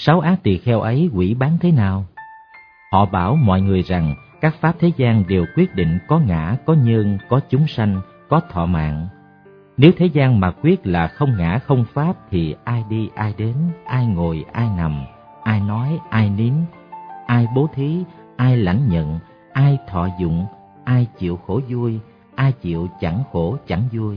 6 ác tỳ kheo ấy quỷ bán thế nào? Họ bảo mọi người rằng các pháp thế gian đều quyết định có ngã, có nhân, có chúng sanh, có thọ mạng. Nếu thế gian mà quyết là không ngã không pháp thì ai đi ai đến, ai ngồi ai nằm, ai nói ai nín, ai bố thí, ai lãnh nhận, ai thọ dụng, ai chịu khổ vui, ai chịu chẳng khổ chẳng vui.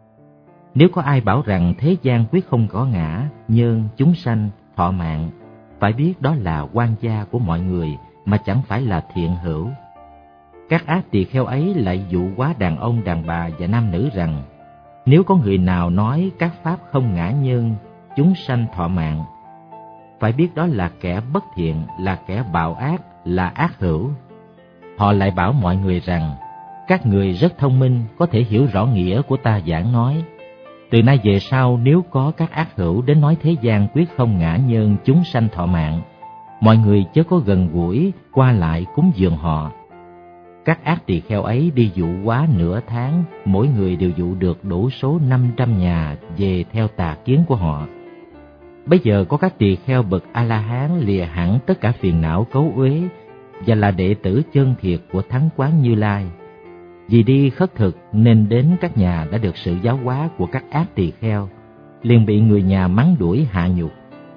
Nếu có ai bảo rằng thế gian quyết không có ngã, nhân, chúng sanh, thọ mạng, phải biết đó là quan gia của mọi người mà chẳng phải là thiện hữu. Các ác tỳ kheo ấy lại dụ hóa đàn ông, đàn bà và nam nữ rằng nếu có người nào nói các pháp không ngã nhân, chúng sanh, thọ mạng, phải biết đó là kẻ bất thiện, là kẻ bạo ác, là ác hữu. Họ lại bảo mọi người rằng các người rất thông minh, có thể hiểu rõ nghĩa của ta giảng nói. Từ nay về sau nếu có các ác hữu đến nói thế gian quyết không ngã nhân, chúng sanh, thọ mạng, mọi người chớ có gần gũi qua lại cúng dường họ. Các ác tỳ kheo ấy đi dụ hóa nửa tháng, mỗi người đều dụ được đủ số 500 nhà về theo tà kiến của họ. Bây giờ có các tỳ kheo bậc A-la-hán lìa hẳn tất cả phiền não cấu uế và là đệ tử chân thiệt của Thắng Quán Như Lai. Vì đi khất thực nên đến các nhà đã được sự giáo hóa của các ác tỳ kheo, liền bị người nhà mắng đuổi hạ nhục.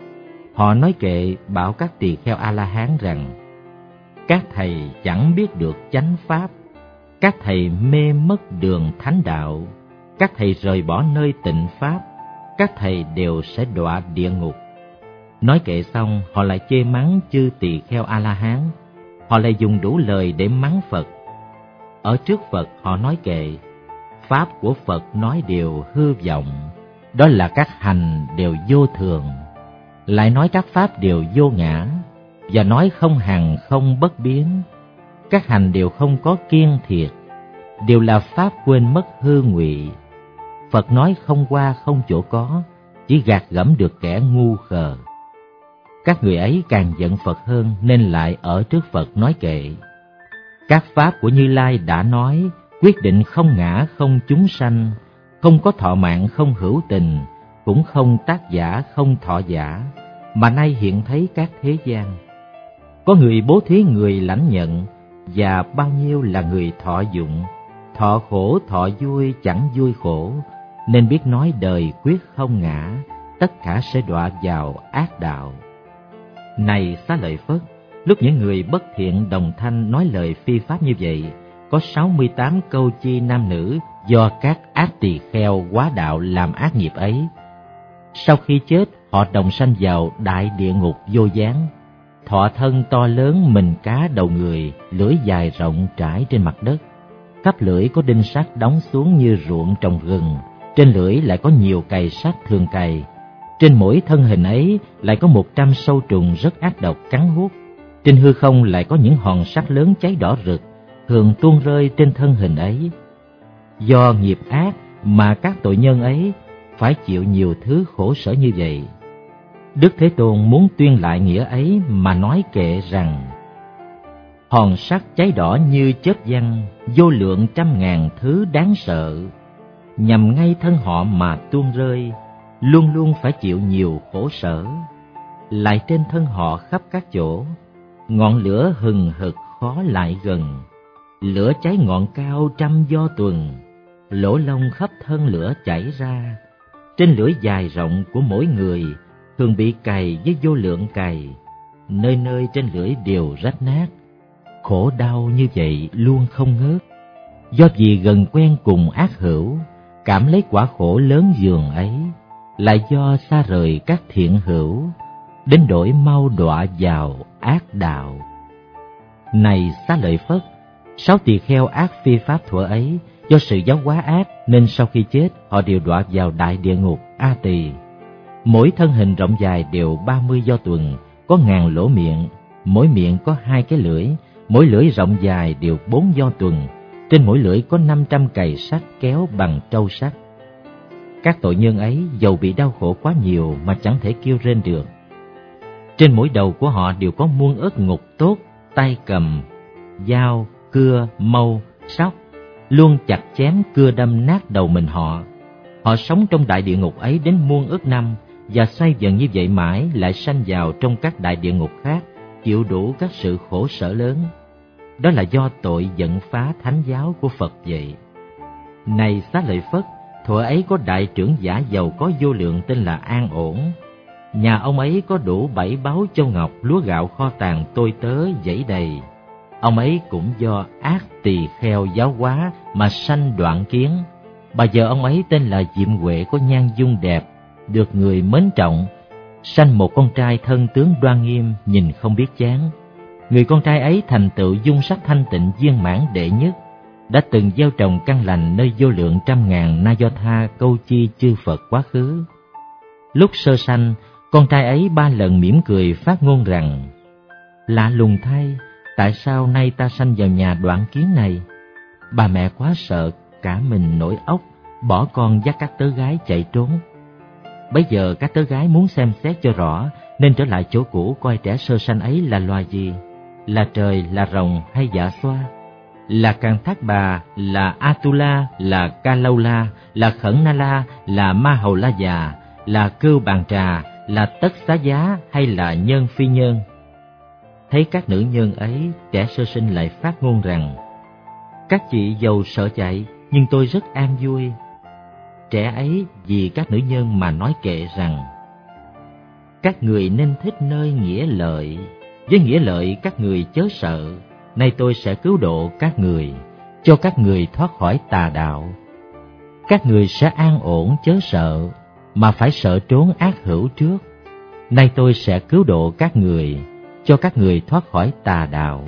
Họ nói kệ bảo các tỳ kheo A-la-hán rằng các thầy chẳng biết được chánh pháp, các thầy mê mất đường thánh đạo, các thầy rời bỏ nơi tịnh pháp, các thầy đều sẽ đọa địa ngục. Nói kệ xong, họ lại chê mắng chư tỳ kheo A-la-hán. Họ lại dùng đủ lời để mắng Phật. Ở trước Phật họ nói kệ pháp của Phật nói đều hư vọng, đó là các hành đều vô thường. Lại nói các pháp đều vô ngã, và nói không hằng không bất biến. Các hành đều không có kiên thiệt, đều là pháp quên mất hư ngụy. Phật nói không qua không chỗ có, chỉ gạt gẫm được kẻ ngu khờ. Các người ấy càng giận Phật hơn nên lại ở trước Phật nói kệ các pháp của Như Lai đã nói quyết định không ngã không chúng sanh, không có thọ mạng không hữu tình, cũng không tác giả không thọ giả, mà nay hiện thấy các thế gian. Có người bố thí người lãnh nhận, và bao nhiêu là người thọ dụng, thọ khổ thọ vui chẳng vui khổ, nên biết nói đời quyết không ngã, tất cả sẽ đọa vào ác đạo. Này Xá Lợi Phất, lúc những người bất thiện đồng thanh nói lời phi pháp như vậy, có 68 câu chi nam nữ do các ác tỳ kheo quá đạo làm ác nghiệp ấy. Sau khi chết, họ đồng sanh vào đại địa ngục vô gián. Thọ thân to lớn mình cá đầu người, lưỡi dài rộng trải trên mặt đất. Khắp lưỡi có đinh sắt đóng xuống như ruộng trồng rừng, trên lưỡi lại có nhiều cày sắt thường cày. Trên mỗi thân hình ấy lại có 100 sâu trùng rất ác độc cắn hút. Trên hư không lại có những hòn sắt lớn cháy đỏ rực, thường tuôn rơi trên thân hình ấy. Do nghiệp ác mà các tội nhân ấy phải chịu nhiều thứ khổ sở như vậy. Đức Thế Tôn muốn tuyên lại nghĩa ấy mà nói kệ rằng hòn sắt cháy đỏ như chớp giăng, vô lượng trăm ngàn thứ đáng sợ, nhằm ngay thân họ mà tuôn rơi, luôn luôn phải chịu nhiều khổ sở. Lại trên thân họ khắp các chỗ, ngọn lửa hừng hực khó lại gần, lửa cháy ngọn cao trăm do tuần, lỗ lông khắp thân lửa chảy ra. Trên lưỡi dài rộng của mỗi người thường bị cày với vô lượng cày, nơi nơi trên lưỡi đều rách nát. Khổ đau như vậy luôn không ngớt, do vì gần quen cùng ác hữu, cảm lấy quả khổ lớn giường ấy, lại do xa rời các thiện hữu, đến đổi mau đọa vào ác đạo. Này Xá Lợi Phất, 6 tỳ kheo ác phi pháp thuở ấy, do sự giáo hóa ác nên sau khi chết họ đều đọa vào đại địa ngục A Tỳ. Mỗi thân hình rộng dài đều 30 do tuần, có ngàn lỗ miệng, mỗi miệng có 2 cái lưỡi, mỗi lưỡi rộng dài đều 4 do tuần, trên mỗi lưỡi có 500 cày sắt kéo bằng trâu sắt. Các tội nhân ấy dầu bị đau khổ quá nhiều mà chẳng thể kêu rên được. Trên mỗi đầu của họ đều có muôn ức ngục tốt, tay cầm dao, cưa, mâu, sóc, luôn chặt chém cưa đâm nát đầu mình họ. Họ sống trong đại địa ngục ấy đến muôn ức năm, và xoay vần như vậy mãi lại sanh vào trong các đại địa ngục khác, chịu đủ các sự khổ sở lớn. Đó là do tội giận phá thánh giáo của Phật vậy. Này Xá Lợi Phất, thuở ấy có đại trưởng giả giàu có vô lượng tên là An Ổn. Nhà ông ấy có đủ 7 báu châu ngọc, lúa gạo kho tàng tôi tớ dãy đầy. Ông ấy cũng do ác tỳ kheo giáo hóa mà sanh đoạn kiến. Bà vợ ông ấy tên là Diệm Huệ, có nhan dung đẹp, được người mến trọng, sanh một con trai thân tướng đoan nghiêm, nhìn không biết chán. Người con trai ấy thành tựu dung sắc thanh tịnh viên mãn đệ nhất, đã từng gieo trồng căn lành nơi vô lượng trăm ngàn na do tha câu chi chư Phật quá khứ. Lúc sơ sanh, con trai ấy 3 lần mỉm cười phát ngôn rằng: lạ lùng thay, tại sao nay ta sanh vào nhà đoạn kiến này? Bà mẹ quá sợ, cả mình nổi óc, bỏ con dắt các tớ gái chạy trốn. Bấy giờ các tớ gái muốn xem xét cho rõ, nên trở lại chỗ cũ coi trẻ sơ sanh ấy là loài gì, là trời, là rồng hay dạ xoa, là Càn Thác Bà, là Atula, là Ca Lâu La, là Khẩn Na La, là Ma Hầu La Già, là Cưu Bàn Trà, là Tất Xá Giá hay là Nhân Phi Nhân. Thấy các nữ nhân ấy, trẻ sơ sinh lại phát ngôn rằng: các chị dầu sợ chạy, nhưng tôi rất an vui. Trẻ ấy vì các nữ nhân mà nói kệ rằng: các người nên thích nơi nghĩa lợi, với nghĩa lợi các người chớ sợ. Nay tôi sẽ cứu độ các người, cho các người thoát khỏi tà đạo. Các người sẽ an ổn chớ sợ, mà phải sợ trốn ác hữu trước. Nay tôi sẽ cứu độ các người, cho các người thoát khỏi tà đạo.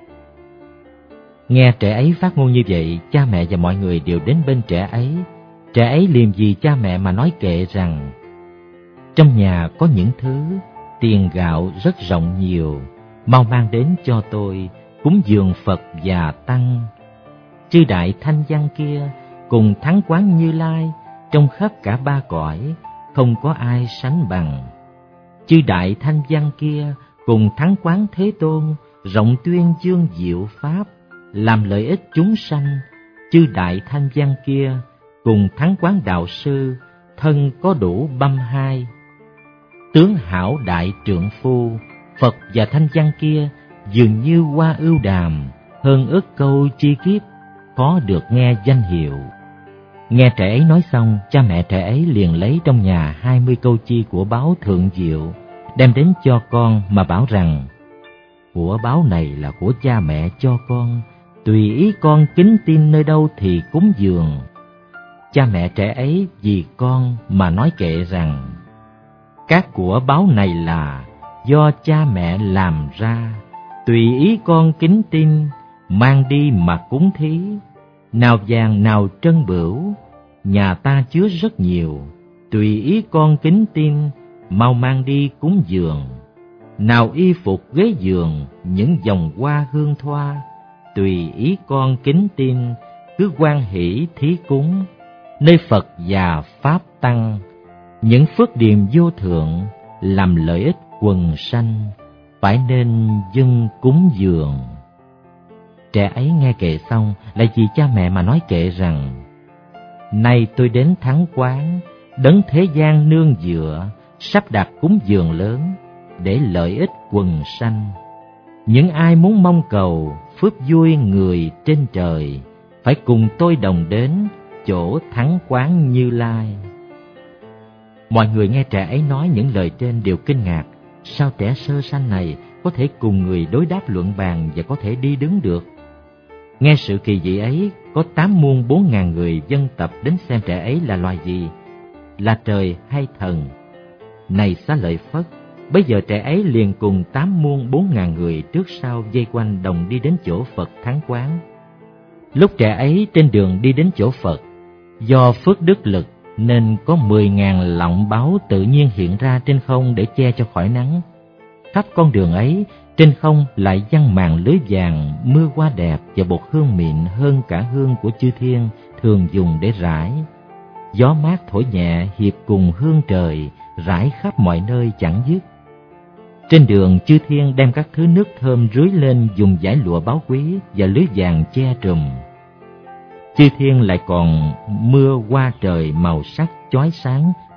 Nghe trẻ ấy phát ngôn như vậy, cha mẹ và mọi người đều đến bên trẻ ấy. Trẻ ấy liềm vì cha mẹ mà nói kệ rằng: trong nhà có những thứ tiền gạo rất rộng nhiều, mau mang đến cho tôi, cúng dường Phật và Tăng. Chư đại thanh văn kia cùng thắng quán Như Lai, trong khắp cả 3 cõi, không có ai sánh bằng. Chư đại thanh văn kia cùng thắng quán Thế Tôn, rộng tuyên dương diệu pháp, làm lợi ích chúng sanh. Chư đại thanh văn kia cùng thắng quán Đạo Sư, thân có đủ 32. Tướng hảo đại trượng phu, Phật và thanh văn kia dường như hoa ưu đàm, hơn ức câu chi kiếp, khó được nghe danh hiệu. Nghe trẻ ấy nói xong, cha mẹ trẻ ấy liền lấy trong nhà 20 câu chi của báu thượng diệu, đem đến cho con mà bảo rằng: của báu này là của cha mẹ cho con, tùy ý con kính tin nơi đâu thì cúng dường. Cha mẹ trẻ ấy vì con mà nói kệ rằng: các của báu này là do cha mẹ làm ra, tùy ý con kính tin, mang đi mà cúng thí. Nào vàng nào trân bửu, nhà ta chứa rất nhiều, tùy ý con kính tin, mau mang đi cúng dường. Nào y phục ghế giường, những vòng hoa hương thoa, tùy ý con kính tin, cứ hoan hỷ thí cúng. Nơi Phật và Pháp Tăng, những phước điềm vô thượng, làm lợi ích quần sanh, phải nên dâng cúng dường. Trẻ ấy nghe kệ xong, lại vì cha mẹ mà nói kệ rằng: nay tôi đến thắng quán, đấng thế gian nương dựa, sắp đặt cúng dường lớn, để lợi ích quần sanh. Những ai muốn mong cầu phước vui người trên trời, phải cùng tôi đồng đến chỗ thắng quán Như Lai. Mọi người nghe trẻ ấy nói những lời trên đều kinh ngạc. Sao trẻ sơ sanh này có thể cùng người đối đáp luận bàn và có thể đi đứng được? Nghe sự kỳ dị ấy, có 8 muôn 4.000 người dân tập đến xem trẻ ấy là loài gì, là trời hay thần. Này Xá Lợi Phất, bây giờ trẻ ấy liền cùng 8 muôn 4.000 người trước sau vây quanh đồng đi đến chỗ Phật thắng quán. Lúc trẻ ấy trên đường đi đến chỗ Phật, do phước đức lực nên có 10.000 lọng báu tự nhiên hiện ra trên không để che cho khỏi nắng. Khắp con đường ấy, trên không lại giăng màn lưới vàng, mưa hoa đẹp và bột hương mịn hơn cả hương của chư thiên thường dùng để rải. Gió mát thổi nhẹ hiệp cùng hương trời, rải khắp mọi nơi chẳng dứt. Trên đường chư thiên đem các thứ nước thơm rưới lên, dùng dải lụa báu quý và lưới vàng che trùm. Chư thiên lại còn mưa hoa trời màu sắc chói sáng,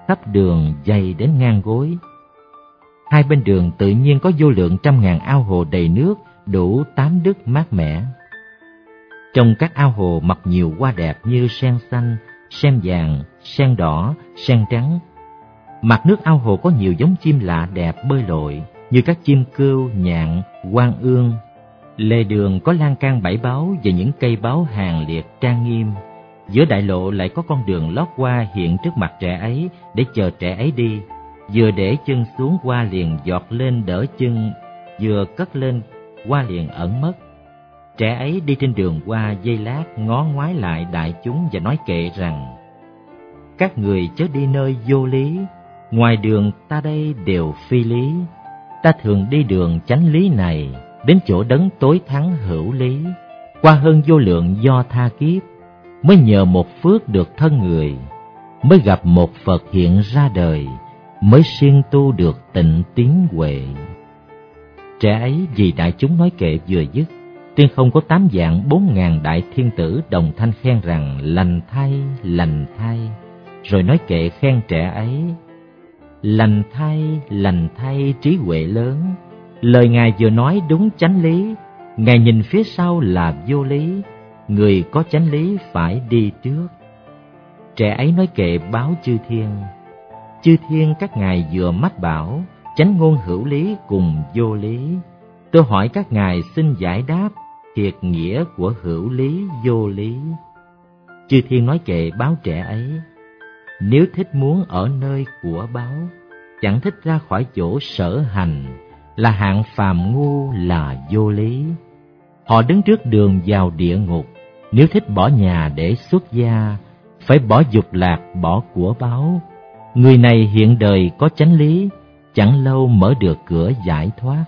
khắp đường dày đến ngang gối. Hai bên đường tự nhiên có vô lượng trăm ngàn ao hồ đầy nước, đủ tám đức mát mẻ. Trong các ao hồ mọc nhiều hoa đẹp như sen xanh, sen vàng, sen đỏ, sen trắng. Mặt nước ao hồ có nhiều giống chim lạ đẹp bơi lội, như các chim cưu, nhạn, hoang ương. Lề đường có lan can bảy báu và những cây báu hàng liệt trang nghiêm. Giữa đại lộ lại có con đường lót hoa hiện trước mặt trẻ ấy để chờ trẻ ấy đi. Vừa để chân xuống hoa liền giọt lên đỡ chân, vừa cất lên hoa liền ẩn mất. Trẻ ấy đi trên đường hoa giây lát ngó ngoái lại đại chúng và nói kệ rằng: các người chớ đi nơi vô lý, ngoài đường ta đây đều phi lý. Ta thường đi đường chánh lý này, đến chỗ đấng tối thắng hữu lý. Qua hơn vô lượng do tha kiếp, mới nhờ một phước được thân người, mới gặp một Phật hiện ra đời, mới siêng tu được tịnh tiến huệ. Trẻ ấy vì đại chúng nói kệ vừa dứt, trên không có 8 vạn 4 ngàn đại thiên tử đồng thanh khen rằng: lành thay, lành thay. Rồi nói kệ khen trẻ ấy: lành thay trí huệ lớn. Lời Ngài vừa nói đúng chánh lý, Ngài nhìn phía sau là vô lý, người có chánh lý phải đi trước. Trẻ ấy nói kệ báo chư thiên: chư thiên các ngài vừa mách bảo, chánh ngôn hữu lý cùng vô lý. Tôi hỏi các ngài xin giải đáp, thiệt nghĩa của hữu lý vô lý. Chư thiên nói kệ báo trẻ ấy: nếu thích muốn ở nơi của báo, chẳng thích ra khỏi chỗ sở hành, là hạng phàm ngu là vô lý. Họ đứng trước đường vào địa ngục, nếu thích bỏ nhà để xuất gia, phải bỏ dục lạc, bỏ của báo. Người này hiện đời có chánh lý, chẳng lâu mở được cửa giải thoát.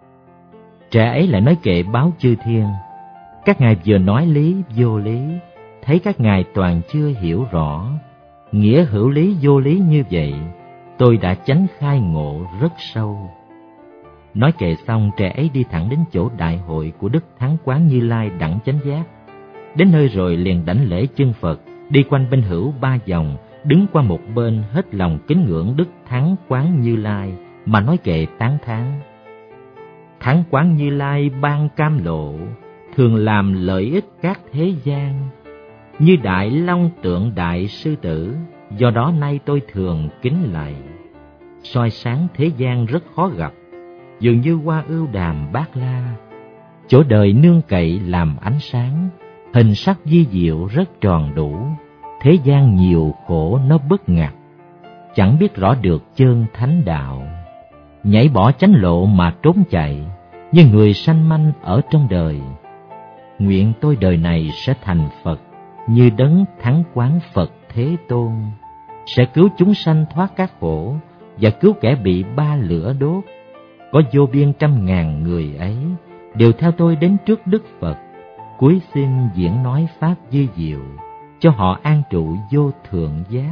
Trẻ ấy lại nói kệ báo chư thiên: các ngài vừa nói lý vô lý, thấy các ngài toàn chưa hiểu rõ. Nghĩa hữu lý vô lý như vậy, tôi đã chánh khai ngộ rất sâu. Nói kệ xong, trẻ ấy đi thẳng đến chỗ đại hội của Đức Thắng Quán Như Lai đẳng chánh giác. Đến nơi rồi liền đảnh lễ chân Phật, đi quanh bên hữu 3 vòng, đứng qua một bên hết lòng kính ngưỡng Đức Thắng Quán Như Lai mà nói kệ tán thán: Thắng Quán Như Lai ban cam lộ, thường làm lợi ích các thế gian. Như đại long tượng đại sư tử, do đó nay tôi thường kính lạy. Soi sáng thế gian rất khó gặp, dường như hoa ưu đàm bát la. Chỗ đời nương cậy làm ánh sáng, hình sắc vi diệu rất tròn đủ. Thế gian nhiều khổ nó bất ngặt, chẳng biết rõ được chân thánh đạo. Nhảy bỏ chánh lộ mà trốn chạy, như người sanh manh ở trong đời. Nguyện tôi đời này sẽ thành Phật, như đấng Thắng Quán Phật Thế Tôn, sẽ cứu chúng sanh thoát các khổ và cứu kẻ bị 3 lửa đốt. Có vô biên trăm ngàn người ấy đều theo tôi đến trước Đức Phật, cúi xin diễn nói pháp dư diệu, cho họ an trụ vô thượng giác.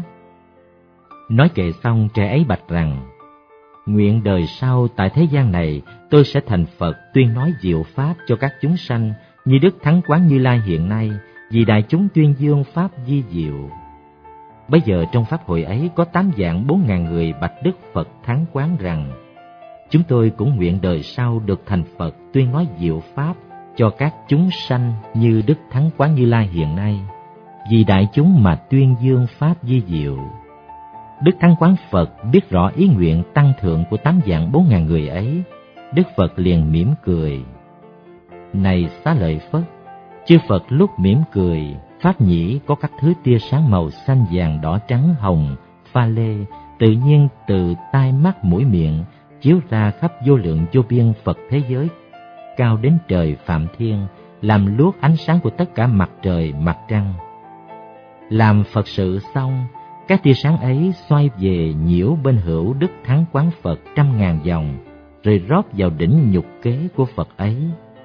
Nói kệ xong, trẻ ấy bạch rằng: nguyện đời sau tại thế gian này, tôi sẽ thành Phật tuyên nói diệu pháp cho các chúng sanh, như Đức Thắng Quán Như Lai hiện nay, vì đại chúng tuyên dương pháp di diệu. Bây giờ trong pháp hội ấy có 8 vạn 4 ngàn người bạch Đức Phật Thắng Quán rằng: chúng tôi cũng nguyện đời sau được thành Phật tuyên nói diệu pháp cho các chúng sanh như Đức Thắng Quán Như Lai hiện nay, vì đại chúng mà tuyên dương pháp di diệu. Đức Thắng Quán Phật biết rõ ý nguyện tăng thượng của 8 vạn 4 ngàn người ấy. Đức Phật liền mỉm cười: này Xá Lợi Phất, chư Phật lúc mỉm cười, pháp nhĩ có các thứ tia sáng màu xanh vàng đỏ trắng hồng pha lê tự nhiên từ tai mắt mũi miệng chiếu ra khắp vô lượng vô biên Phật thế giới, cao đến trời Phạm Thiên, làm luốc ánh sáng của tất cả mặt trời mặt trăng. Làm Phật sự xong, các tia sáng ấy xoay về nhiễu bên hữu Đức Thắng Quán Phật 100.000 vòng, rồi rót vào đỉnh nhục kế của Phật ấy.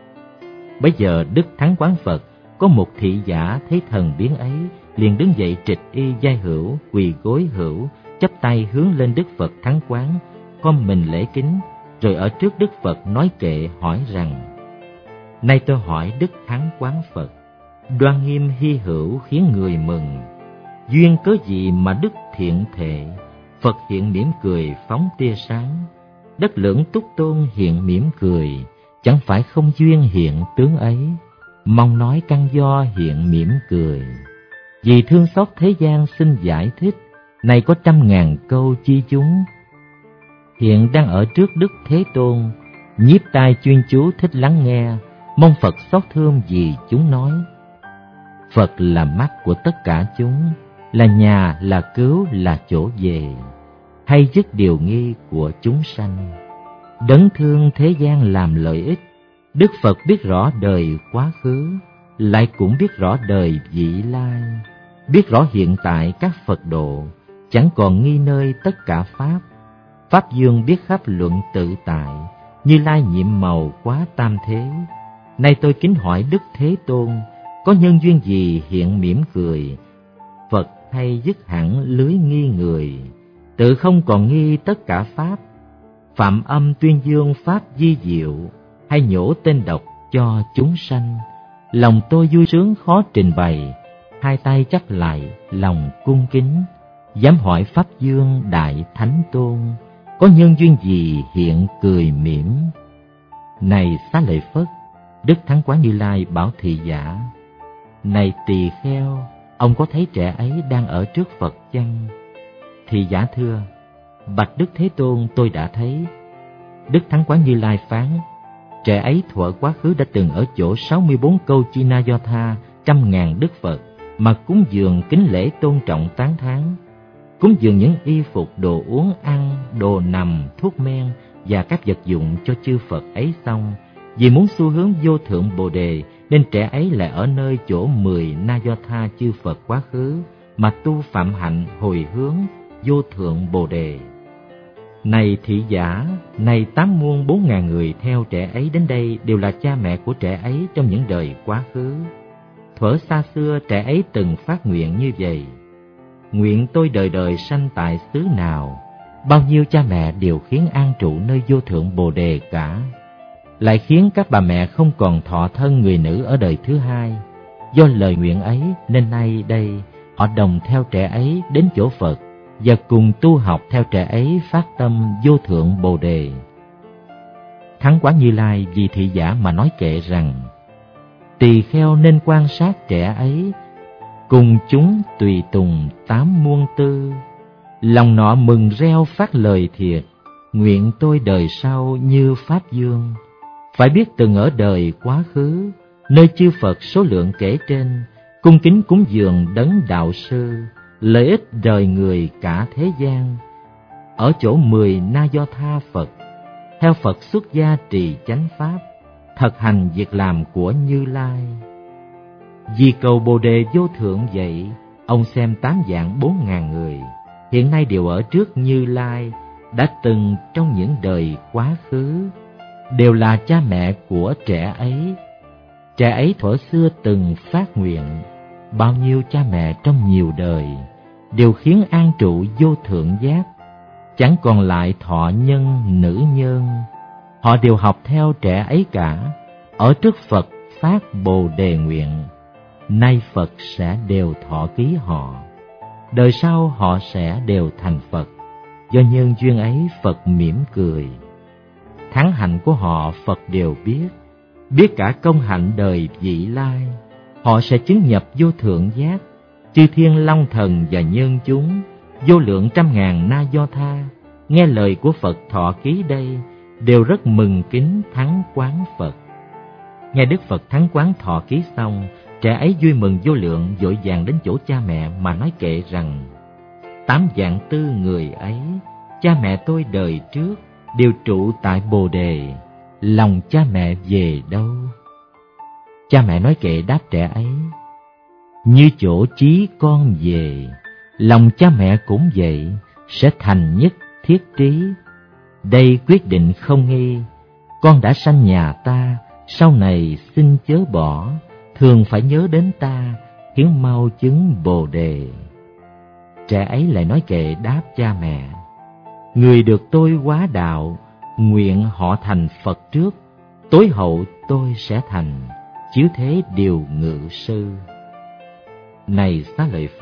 Bấy giờ Đức Thắng Quán Phật có một thị giả thấy thần biến ấy, liền đứng dậy trịch y vai hữu, quỳ gối hữu, chắp tay hướng lên Đức Phật Thắng Quán, khom mình lễ kính, rồi ở trước Đức Phật nói kệ hỏi rằng: nay tôi hỏi Đức Thắng Quán Phật, đoan nghiêm hy hữu khiến người mừng, duyên cớ gì mà Đức thiện thệ, Phật hiện mỉm cười phóng tia sáng. Đất Lưỡng Túc Tôn hiện mỉm cười, chẳng phải không duyên hiện tướng ấy. Mong nói căn do hiện mỉm cười, vì thương xót thế gian xin giải thích. Này có 100.000 câu chi chúng. Hiện đang ở trước Đức Thế Tôn, nhiếp tai chuyên chú thích lắng nghe, mong Phật xót thương vì chúng nói. Phật là mắt của tất cả chúng, là nhà, là cứu, là chỗ về, hay dứt điều nghi của chúng sanh. Đấng thương thế gian làm lợi ích, Đức Phật biết rõ đời quá khứ, lại cũng biết rõ đời vị lai, biết rõ hiện tại các Phật độ, chẳng còn nghi nơi tất cả Pháp. Pháp Dương biết khắp luận tự tại, Như Lai nhiệm màu quá tam thế. Nay tôi kính hỏi Đức Thế Tôn, có nhân duyên gì hiện mỉm cười? Phật hay dứt hẳn lưới nghi người, tự không còn nghi tất cả Pháp. Phạm âm tuyên dương Pháp di diệu, hay nhổ tên độc cho chúng sanh. Lòng tôi vui sướng khó trình bày, hai tay chắp lại lòng cung kính. Dám hỏi Pháp Dương Đại Thánh Tôn, có nhân duyên gì hiện cười mỉm? Này Xá Lợi Phất, Đức Thắng Quán Như Lai bảo thị giả: Này tỳ kheo, ông có thấy trẻ ấy đang ở trước Phật chăng? Thị giả thưa: Bạch Đức Thế Tôn, tôi đã thấy. Đức Thắng Quán Như Lai phán: Trẻ ấy thuở quá khứ đã từng ở chỗ 64 câu chi na do tha 100.000 Đức Phật mà cúng dường kính lễ tôn trọng tán thán, cúng dường những y phục, đồ uống ăn, đồ nằm, thuốc men và các vật dụng cho chư Phật ấy xong. Vì muốn xu hướng vô thượng Bồ Đề nên trẻ ấy lại ở nơi chỗ 10 na do tha chư Phật quá khứ mà tu phạm hạnh hồi hướng vô thượng Bồ Đề. Này thị giả, này 8 muôn 4.000 người theo trẻ ấy đến đây đều là cha mẹ của trẻ ấy trong những đời quá khứ. Thuở xa xưa trẻ ấy từng phát nguyện như vậy: Nguyện tôi đời đời sanh tại xứ nào, bao nhiêu cha mẹ đều khiến an trụ nơi vô thượng Bồ Đề cả. Lại khiến các bà mẹ không còn thọ thân người nữ ở đời thứ hai. Do lời nguyện ấy nên nay đây họ đồng theo trẻ ấy đến chỗ Phật và cùng tu học theo trẻ ấy phát tâm vô thượng Bồ Đề. Thắng Quán Như Lai vì thị giả mà nói kệ rằng: Tỳ kheo nên quan sát trẻ ấy, cùng chúng tùy tùng 8 muôn tư. Lòng nọ mừng reo phát lời thiệt: Nguyện tôi đời sau như Pháp Dương. Phải biết từng ở đời quá khứ, nơi chư Phật số lượng kể trên, cung kính cúng dường đấng đạo sư, lợi ích đời người cả thế gian. Ở chỗ 10 na do tha Phật, theo Phật xuất gia trì chánh Pháp, thật hành việc làm của Như Lai. Vì cầu Bồ Đề vô thượng vậy, ông xem 8 vạn 4.000 người, hiện nay đều ở trước Như Lai, đã từng trong những đời quá khứ, đều là cha mẹ của trẻ ấy. Trẻ ấy thuở xưa từng phát nguyện, bao nhiêu cha mẹ trong nhiều đời đều khiến an trụ vô thượng giác, chẳng còn lại thọ nhân nữ nhân. Họ đều học theo trẻ ấy cả, ở trước Phật phát Bồ Đề nguyện. Nay Phật sẽ đều thọ ký họ, đời sau họ sẽ đều thành Phật. Do nhân duyên ấy Phật mỉm cười. Thắng hạnh của họ Phật đều biết, biết cả công hạnh đời vị lai. Họ sẽ chứng nhập vô thượng giác. Chư thiên long thần và nhân chúng, vô lượng 100.000 na do tha, nghe lời của Phật thọ ký đây, đều rất mừng kính Thắng Quán Phật. Nghe Đức Phật Thắng Quán thọ ký xong, trẻ ấy vui mừng vô lượng, vội vàng đến chỗ cha mẹ mà nói kệ rằng: 8 vạn tư người ấy, cha mẹ tôi đời trước đều trụ tại Bồ Đề, lòng cha mẹ về đâu? Cha mẹ nói kệ đáp trẻ ấy: Như chỗ chí con về, lòng cha mẹ cũng vậy, sẽ thành nhất thiết trí. Đây quyết định không nghi, con đã sanh nhà ta, sau này xin chớ bỏ, thường phải nhớ đến ta, khiến mau chứng Bồ Đề. Trẻ ấy lại nói kệ đáp cha mẹ: Người được tôi hóa đạo, nguyện họ thành Phật trước, tối hậu tôi sẽ thành, chiếu thế điều ngự sư. Này Xá Lợi Phất,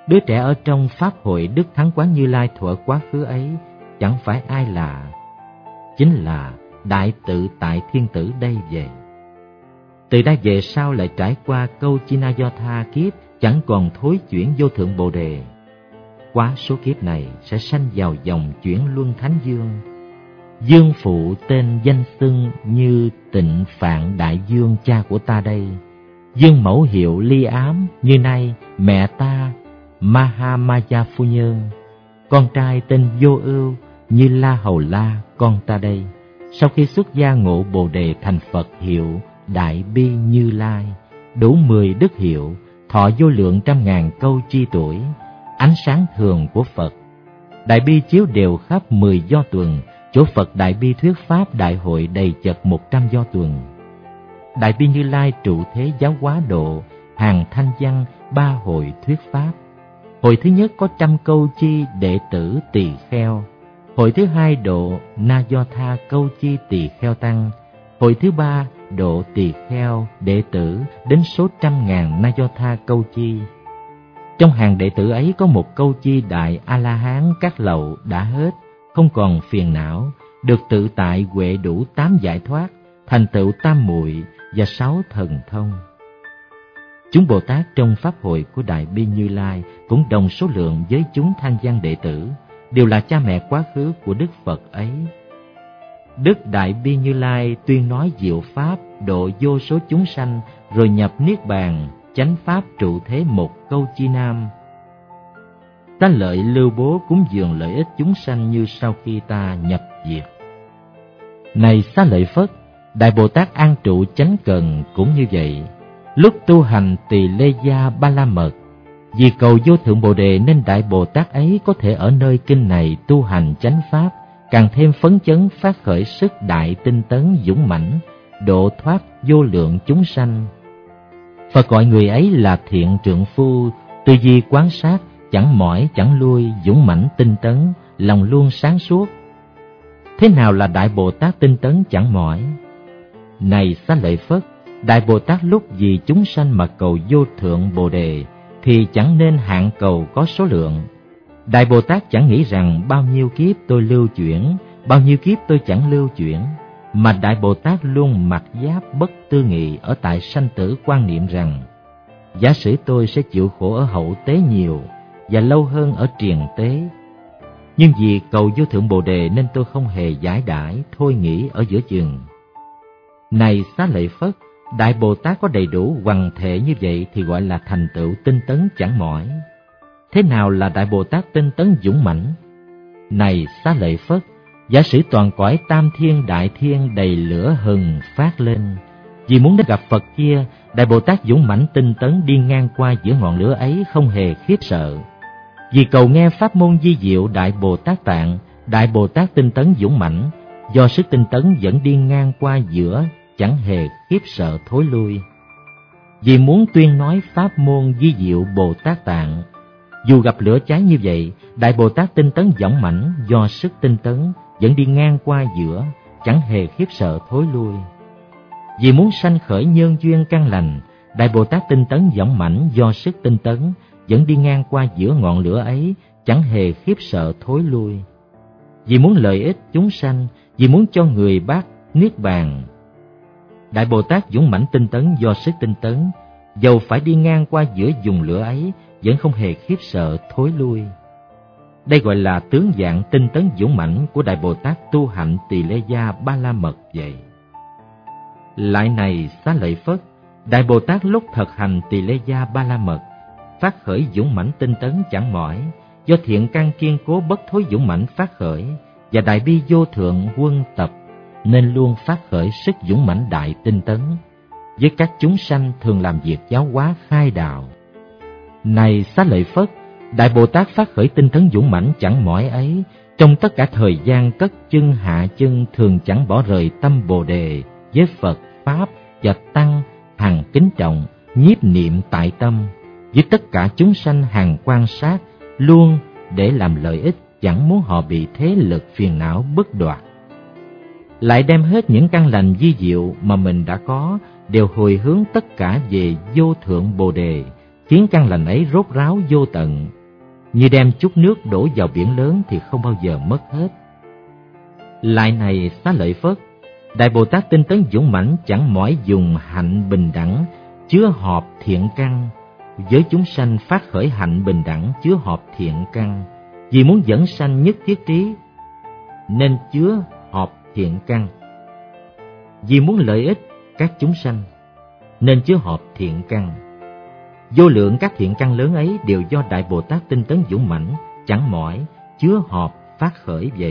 Đứa trẻ ở trong Pháp hội Đức Thắng Quán Như Lai thuở quá khứ ấy chẳng phải ai lạ, chính là Đại Tự Tại Thiên Tử đây vậy. Từ đây về sau lại trải qua câu Chinayotha kiếp chẳng còn thối chuyển vô thượng Bồ Đề. Quá số kiếp này sẽ sanh vào dòng chuyển luân thánh dương. Dương phụ tên danh xưng như Tịnh Phạn Đại Dương cha của ta đây. Dương mẫu hiệu Ly Ám như nay mẹ ta Mahamaya phu nhân. Con trai tên Vô Ưu như La Hầu La con ta đây. Sau khi xuất gia ngộ Bồ Đề thành Phật hiệu Đại Bi Như Lai, đủ 10 đức hiệu, thọ vô lượng trăm ngàn câu chi tuổi, ánh sáng thường của Phật. Đại Bi chiếu đều khắp 10 do tuần, chỗ Phật Đại Bi thuyết pháp đại hội đầy chật 100 do tuần. Đại Bi Như Lai trụ thế giáo hóa độ, hàng thanh văn 3 hội thuyết pháp. Hội thứ nhất có 100 câu chi đệ tử tỳ kheo. Hội thứ hai độ Na Do Tha câu chi tỳ kheo tăng. Hội thứ ba độ tỳ kheo đệ tử đến số 100.000 Na Do Tha câu chi. Trong hàng đệ tử ấy có một câu chi đại A-la-hán các lậu đã hết, không còn phiền não, được tự tại huệ đủ 8 giải thoát, thành tựu tam muội và 6 thần thông. Chúng Bồ Tát trong pháp hội của Đại Bi Như Lai cũng đồng số lượng với chúng thanh văn đệ tử, đều là cha mẹ quá khứ của Đức Phật ấy. Đức Đại Bi Như Lai tuyên nói diệu pháp độ vô số chúng sanh, rồi nhập niết bàn, chánh pháp trụ thế một câu chi nam. Ta lợi lưu bố cúng dường lợi ích chúng sanh như sau khi ta nhập diệt. Này Xá Lợi Phất, Đại Bồ Tát an trụ chánh cần cũng như vậy. Lúc tu hành Tỳ Lê Gia Ba La Mật, vì cầu vô thượng Bồ Đề nên Đại Bồ Tát ấy có thể ở nơi kinh này tu hành chánh pháp, càng thêm phấn chấn phát khởi sức đại tinh tấn dũng mãnh, độ thoát vô lượng chúng sanh. Phật gọi người ấy là thiện trượng phu, tư duy quán sát, chẳng mỏi chẳng lui, dũng mãnh tinh tấn, lòng luôn sáng suốt. Thế nào là Đại Bồ Tát tinh tấn chẳng mỏi? Này Xá Lợi Phất, Đại Bồ Tát lúc vì chúng sanh mà cầu vô thượng Bồ Đề thì chẳng nên hạn cầu có số lượng. Đại Bồ Tát chẳng nghĩ rằng bao nhiêu kiếp tôi lưu chuyển, bao nhiêu kiếp tôi chẳng lưu chuyển, mà Đại Bồ Tát luôn mặc giáp bất tư nghị ở tại sanh tử quan niệm rằng giả sử tôi sẽ chịu khổ ở hậu tế nhiều và lâu hơn ở triền tế. Nhưng vì cầu vô thượng Bồ Đề nên tôi không hề giải đãi, thôi nghĩ ở giữa chừng. Này Xá Lợi Phất, Đại Bồ Tát có đầy đủ hoằng thể như vậy thì gọi là thành tựu tinh tấn chẳng mỏi. Thế nào là Đại Bồ Tát tinh tấn dũng mãnh? Này Xá Lợi Phất, giả sử toàn cõi tam thiên đại thiên đầy lửa hừng phát lên, vì muốn đến gặp Phật kia, Đại Bồ Tát dũng mãnh tinh tấn đi ngang qua giữa ngọn lửa ấy không hề khiếp sợ. Vì cầu nghe pháp môn vi diệu Đại Bồ Tát Tạng, Đại Bồ Tát tinh tấn dũng mãnh, do sức tinh tấn vẫn đi ngang qua giữa, chẳng hề khiếp sợ thối lui. Vì muốn tuyên nói pháp môn vi diệu Bồ Tát Tạng, dù gặp lửa cháy như vậy, Đại Bồ Tát tinh tấn dũng mãnh, do sức tinh tấn vẫn đi ngang qua giữa, chẳng hề khiếp sợ thối lui. Vì muốn sanh khởi nhân duyên căn lành, Đại Bồ Tát tinh tấn dũng mãnh, do sức tinh tấn vẫn đi ngang qua giữa ngọn lửa ấy, chẳng hề khiếp sợ thối lui. Vì muốn lợi ích chúng sanh, vì muốn cho người bác niết bàn, Đại Bồ Tát dũng mãnh tinh tấn, do sức tinh tấn, dầu phải đi ngang qua giữa vùng lửa ấy, vẫn không hề khiếp sợ thối lui. Đây gọi là tướng dạng tinh tấn dũng mãnh của Đại Bồ Tát tu hạnh Tỳ Lê Gia Ba La Mật vậy. Lại này Xá Lợi Phất, Đại Bồ Tát lúc thực hành Tỳ Lê Gia Ba La Mật, phát khởi dũng mãnh tinh tấn chẳng mỏi, do thiện căn kiên cố bất thối dũng mãnh phát khởi, và đại bi vô thượng quân tập, nên luôn phát khởi sức dũng mãnh đại tinh tấn, với các chúng sanh thường làm việc giáo hóa khai đạo. Này Xá Lợi Phất, Đại Bồ Tát phát khởi tinh tấn dũng mãnh chẳng mỏi ấy, trong tất cả thời gian cất chân hạ chân thường chẳng bỏ rời tâm Bồ Đề với Phật, Pháp và Tăng, hằng kính trọng, nhiếp niệm tại tâm, với tất cả chúng sanh hằng quan sát, luôn để làm lợi ích, chẳng muốn họ bị thế lực phiền não bức đoạt. Lại đem hết những căn lành vi diệu mà mình đã có, đều hồi hướng tất cả về vô thượng Bồ Đề, khiến căn lành ấy rốt ráo vô tận, như đem chút nước đổ vào biển lớn thì không bao giờ mất hết. Lại này Xá Lợi Phất, Đại Bồ Tát tinh tấn dũng mãnh chẳng mỏi dùng hạnh bình đẳng, chứa họp thiện căn, với chúng sanh phát khởi hạnh bình đẳng chứa họp thiện căn, vì muốn dẫn sanh nhất thiết trí nên chứa họp thiện căn, vì muốn lợi ích các chúng sanh nên chứa họp thiện căn. Vô lượng các thiện căn lớn ấy đều do Đại Bồ Tát tinh tấn dũng mãnh chẳng mỏi chứa họp phát khởi vậy.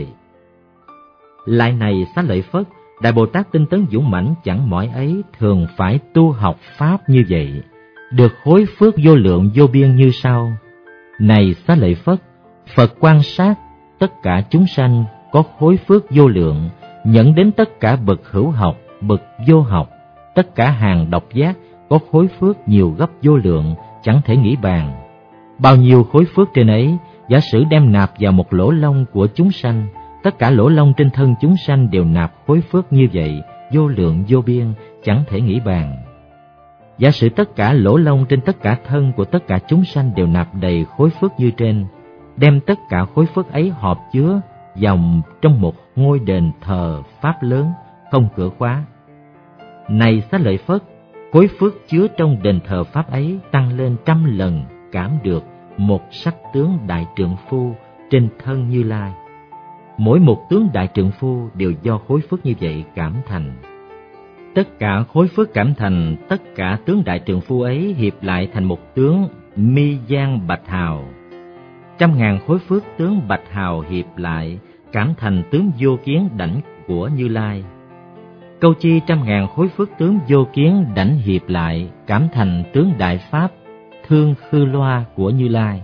Lại này Xá Lợi Phất, Đại Bồ Tát tinh tấn dũng mãnh chẳng mỏi ấy thường phải tu học pháp như vậy, được hối phước vô lượng vô biên như sau. Này Xá Lợi Phất, Phật quan sát tất cả chúng sanh có hối phước vô lượng, nhận đến tất cả bậc hữu học, bậc vô học, tất cả hàng độc giác có hối phước nhiều gấp vô lượng, chẳng thể nghĩ bàn. Bao nhiêu khối phước trên ấy, giả sử đem nạp vào một lỗ lông của chúng sanh, tất cả lỗ lông trên thân chúng sanh đều nạp khối phước như vậy, vô lượng vô biên, chẳng thể nghĩ bàn. Giả sử tất cả lỗ lông trên tất cả thân của tất cả chúng sanh đều nạp đầy khối phước như trên, đem tất cả khối phước ấy họp chứa vào trong một ngôi đền thờ pháp lớn, không cửa khóa. Này Xá Lợi Phất, khối phước chứa trong đền thờ pháp ấy tăng lên 100 lần, cảm được một sắc tướng đại trượng phu trên thân Như Lai. Mỗi một tướng đại trượng phu đều do khối phước như vậy cảm thành. Tất cả khối phước cảm thành, tất cả tướng đại trượng phu ấy hiệp lại thành một tướng mi giang bạch hào. 100.000 khối phước tướng bạch hào hiệp lại cảm thành tướng vô kiến đảnh của Như Lai. Câu chi 100.000 khối phước tướng vô kiến đảnh hiệp lại cảm thành tướng đại pháp thương khư loa của Như Lai.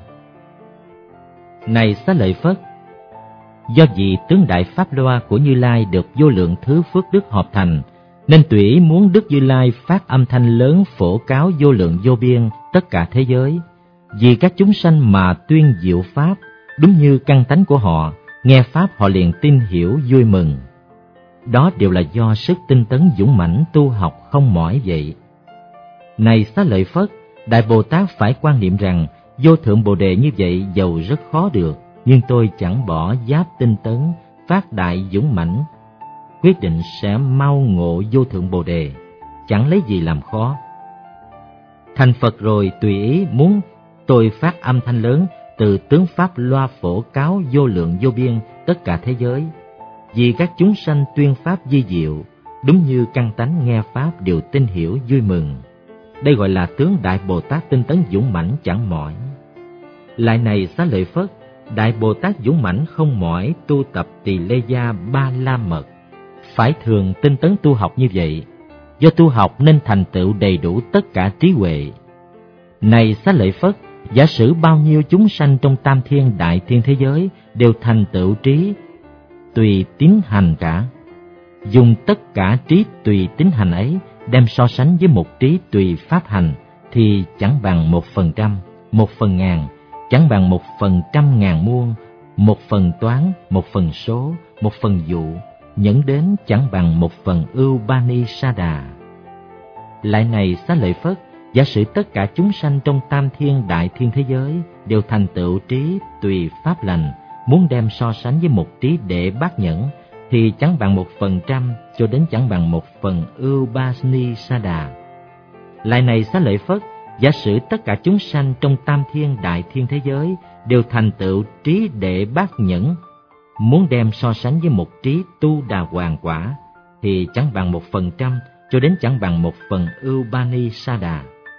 Này Xá Lợi Phất, do vì tướng đại pháp loa của Như Lai được vô lượng thứ phước đức hợp thành, nên tùy ý muốn Đức Như Lai phát âm thanh lớn phổ cáo vô lượng vô biên tất cả thế giới, vì các chúng sanh mà tuyên diệu pháp, đúng như căn tánh của họ, nghe pháp họ liền tin hiểu vui mừng. Đó đều là do sức tinh tấn dũng mãnh tu học không mỏi vậy. Này Xá Lợi Phất, Đại Bồ Tát phải quan niệm rằng vô thượng Bồ Đề như vậy dầu rất khó được, nhưng tôi chẳng bỏ giáp tinh tấn, phát đại dũng mãnh, quyết định sẽ mau ngộ vô thượng Bồ Đề, chẳng lấy gì làm khó. Thành Phật rồi tùy ý muốn tôi phát âm thanh lớn từ tướng pháp loa phổ cáo vô lượng vô biên tất cả thế giới, vì các chúng sanh tuyên pháp di diệu, đúng như căn tánh nghe pháp đều tin hiểu vui mừng. Đây gọi là tướng Đại Bồ Tát tinh tấn dũng mãnh chẳng mỏi. Lại này Xá Lợi Phất, Đại Bồ Tát dũng mãnh không mỏi tu tập Tỳ Lê Gia Ba La Mật, phải thường tinh tấn tu học như vậy, do tu học nên thành tựu đầy đủ tất cả trí huệ. Này Xá Lợi Phất, giả sử bao nhiêu chúng sanh trong tam thiên đại thiên thế giới đều thành tựu trí tùy tín hành cả, dùng tất cả trí tùy tín hành ấy đem so sánh với một trí tùy pháp hành thì chẳng bằng 1%, 1/1000, chẳng bằng 1/100.000 muôn, 1 phần toán, 1 phần số, 1 phần dụ, nhẫn đến chẳng bằng 1 phần ưu bani sa đà. Lại này Xá Lợi Phất, giả sử tất cả chúng sanh trong tam thiên đại thiên thế giới đều thành tựu trí tùy pháp lành, muốn đem so sánh với một trí đệ bát nhẫn thì chẳng bằng 1% cho đến chẳng bằng 1 phần ưu bani sa đà. Lại này Xá Lợi Phất, giả sử tất cả chúng sanh trong tam thiên đại thiên thế giới đều thành tựu trí đệ bát nhẫn, muốn đem so sánh với một trí tu đà hoàng quả thì chẳng bằng 1% cho đến chẳng bằng 1 phần ưu bani sa đà.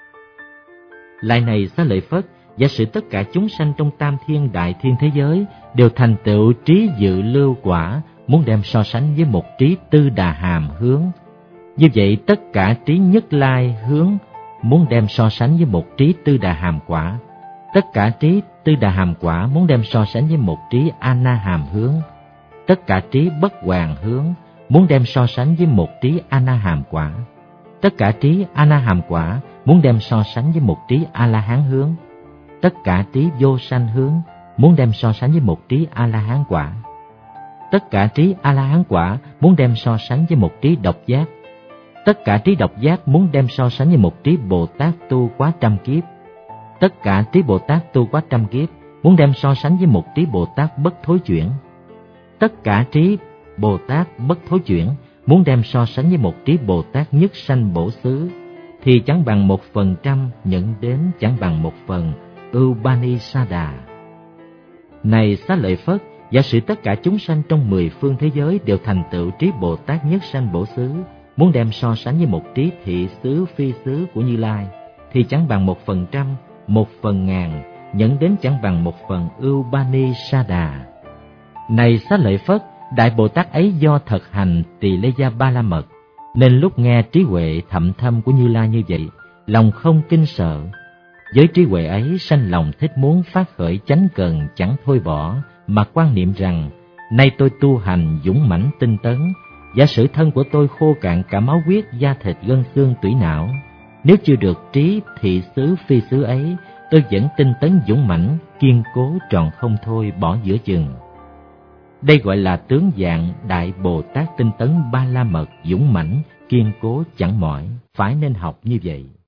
Lại này Xá Lợi Phất, giả sử tất cả chúng sanh trong tam thiên đại thiên thế giới đều thành tựu trí dự lưu quả, muốn đem so sánh với một trí tư đà hàm hướng, như vậy tất cả trí nhất lai hướng muốn đem so sánh với một trí tư đà hàm quả, tất cả trí tư đà hàm quả muốn đem so sánh với một trí a na hàm hướng, tất cả trí bất hoàn hướng muốn đem so sánh với một trí a na hàm quả, tất cả trí a na hàm quả muốn đem so sánh với một trí a la hán hướng, tất cả trí vô sanh hướng muốn đem so sánh với một trí a la hán quả, tất cả trí a la hán quả muốn đem so sánh với một trí độc giác, tất cả trí độc giác muốn đem so sánh với một trí Bồ Tát tu quá 100 kiếp, tất cả trí Bồ Tát tu quá 100 kiếp muốn đem so sánh với một trí Bồ Tát bất thối chuyển. Tất cả trí Bồ Tát bất thối chuyển muốn đem so sánh với một trí Bồ Tát nhất sanh bổ xứ thì chẳng bằng 1% nhận đến chẳng bằng 1% Upanisada. Này Xá Lợi Phất, giả sử tất cả chúng sanh trong 10 phương thế giới đều thành tựu trí Bồ Tát nhất sanh bổ xứ, muốn đem so sánh với một trí thị xứ phi xứ của Như Lai thì chẳng bằng 1%, 1/1000, nhận đến chẳng bằng 1% Upanisada. Này Xá Lợi Phất, Đại Bồ Tát ấy do thực hành Tỳ Lê Gia Ba La Mật, nên lúc nghe trí huệ thậm thâm của Như Lai như vậy, lòng không kinh sợ. Với trí huệ ấy sanh lòng thích muốn phát khởi chánh cần chẳng thôi bỏ, mà quan niệm rằng, nay tôi tu hành dũng mãnh tinh tấn, giả sử thân của tôi khô cạn cả máu huyết, da thịt gân xương tủy não, nếu chưa được trí thị xứ phi xứ ấy, tôi vẫn tinh tấn dũng mãnh, kiên cố tròn không thôi bỏ giữa chừng. Đây gọi là tướng dạng Đại Bồ Tát tinh tấn Ba La Mật dũng mãnh, kiên cố chẳng mỏi, phải nên học như vậy.